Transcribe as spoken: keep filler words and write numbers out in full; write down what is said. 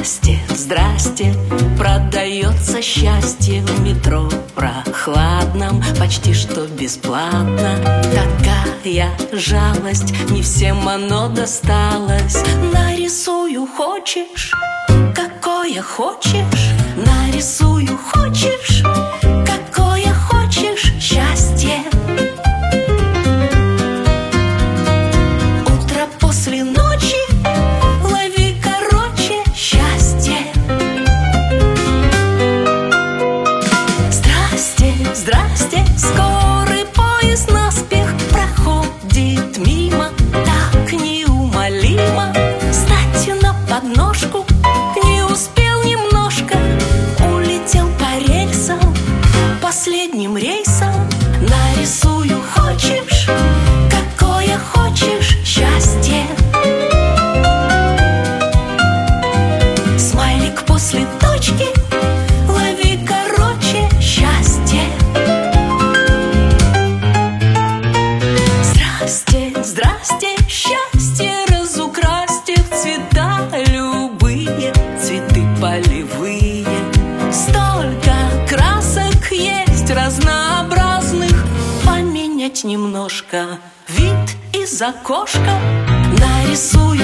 Здрасте, здрасте, продается счастье в метро прохладном, почти что бесплатно. Какая жалость, не всем оно досталось. Нарисую, хочешь, какое хочешь. Нарисую, хочешь, какое хочешь счастье. Утро после ночи, лови короче счастье. Здрасте, здрасте, скорый поезд наспех проходит мимо, так неумолимо. Встать на подножку не успел немножко, улетел по рельсам последним рейсом. Нарисую, хочешь, какое хочешь счастье. Смайлик после точки, лови короче счастье. Здрасте, здрасте, счастье разукрасьте в цвета любые, цветы полевые. Столько красок есть разнообразных, поменять немножко вид из окошка. Нарисую,